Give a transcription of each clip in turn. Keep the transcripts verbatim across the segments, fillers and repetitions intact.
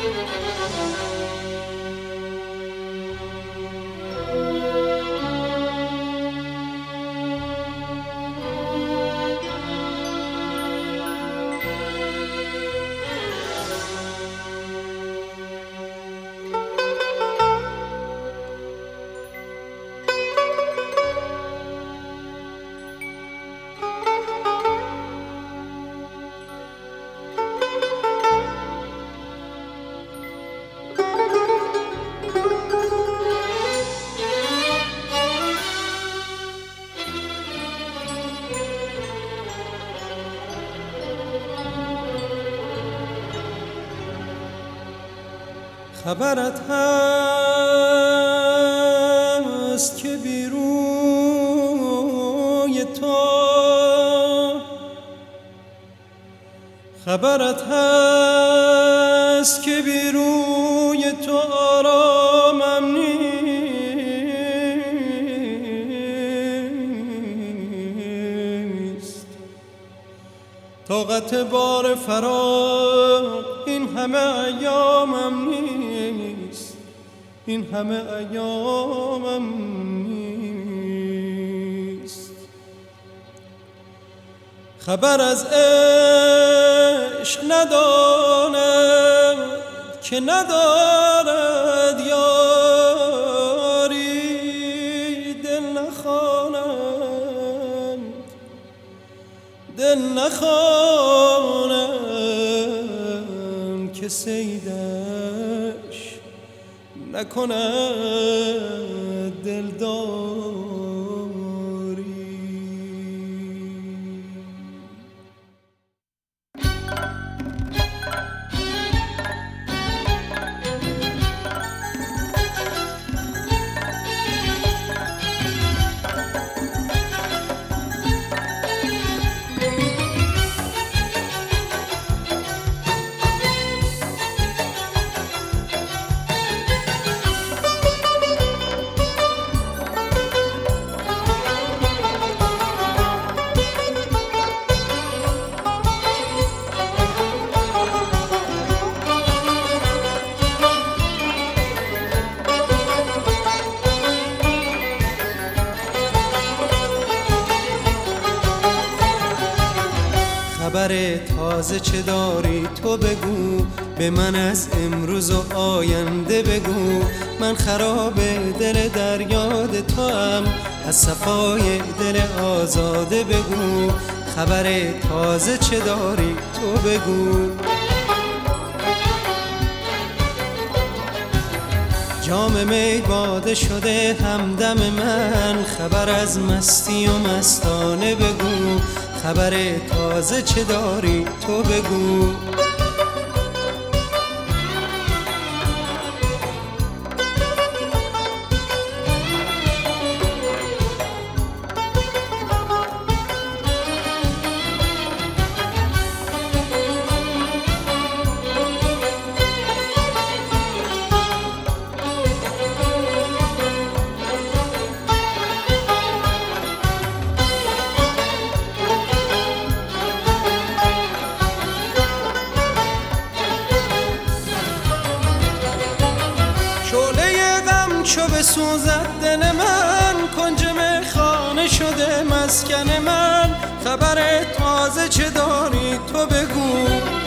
خبرت هست که بیروی تو خبرت هست که بیروی تو آرامم نیست. طاقت بار فراق این همه ایامم نیست، این همه ایامم نیست. خبر از عشق ندانم که ندارد یاری، دل نخوانم دل نخوانم که صیدش نکند دلداری. خبر تازه چه داری تو بگو، به من از امروز و آینده بگو. من خراب دل در یاد تو ام، از صفای دل آزاده بگو. خبر تازه چه داری تو بگو. جام می باده شده همدم من، خبر از مستی و مستانه بگو. خبر تازه چه داری تو بگو. چو بسوزد دل من، کنج میخانه شده مسکن من. خبر تازه چه داری تو بگو.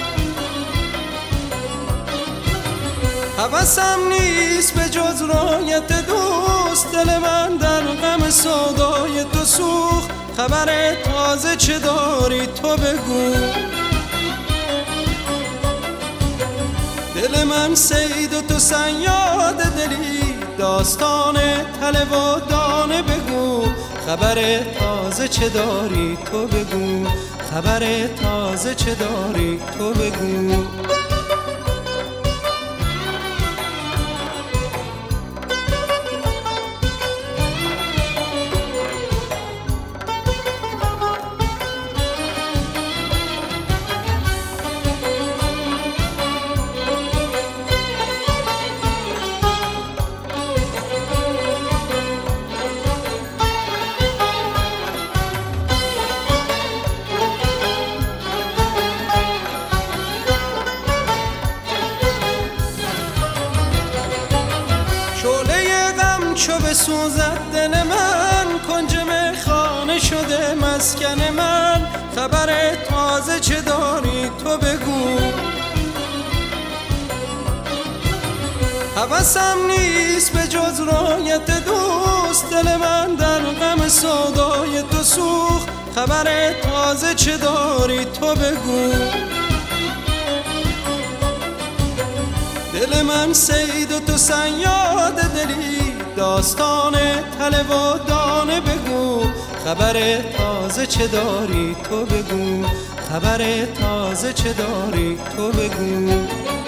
هوسم نیست به جز رایت دوست، دل من در غم سودای تو سوخت. خبر تازه چه داری تو بگو. دل من صید و تو صیاد دلی، داستان تله و دانه بگو. خبر تازه چه داری تو بگو. خبر تازه چه داری تو بگو. سوزد دل من، کنج خانه شده مسکن من. خبر تازه چه داری تو بگو، هوسم نیست به جز رایت دوست. دل من در غم سودای تو سوخت، خبر تازه چه داری تو بگو. دل من صید و تو صیاد دلی، داستان تله و دانه بگو. خبر تازه چه داری تو بگو، خبر تازه چه داری تو بگو.